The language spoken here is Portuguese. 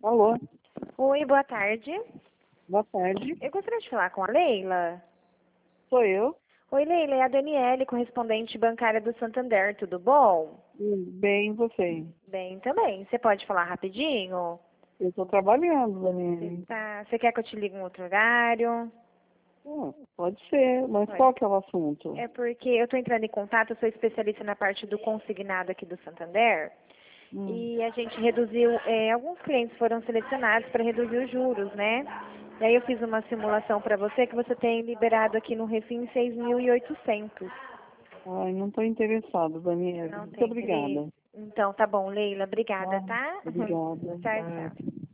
Alô, Oi, boa tarde. boa tarde. Eu gostaria de falar com a Leila. Sou eu. Oi, Leila, é a Daniele, correspondente bancária do Santander, tudo bom? Bem, você? Bem também. Você pode falar rapidinho? Eu estou trabalhando, Daniele. Você quer que eu te ligue em outro horário? Pode ser, mas Pode. qual que é o assunto? É porque eu estou entrando em contato, eu sou especialista na parte do consignado aqui do Santander. Hum. E a gente reduziu, alguns clientes foram selecionados para reduzir os juros, né? E aí eu fiz uma simulação para você que você tem liberado aqui no Refim 6.800. Ai, não estou interessado, Daniele. Não Muito tem interesse? obrigada. Então, tá bom, Leila. Obrigada, Ah, tá? obrigada. Tchau, Ai. tchau.